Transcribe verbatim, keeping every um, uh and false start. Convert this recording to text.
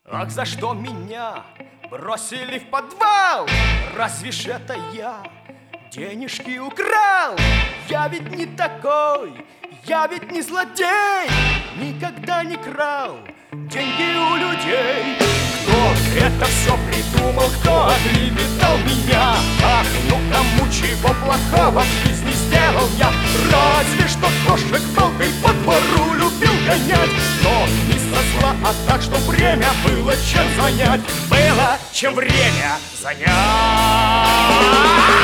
Ах, за что меня бросили в подвал? Разве ж это я денежки украл? Я ведь не такой, я ведь не злодей, никогда не крал деньги у людей. Кто это все придумал, кто оклеветал меня? Ах, ну кому чего плохого в жизни сделал я? Разве что кошек палкой по двору любил гонять, но не со зла, а так, что время было чем занять. Было чем время занять.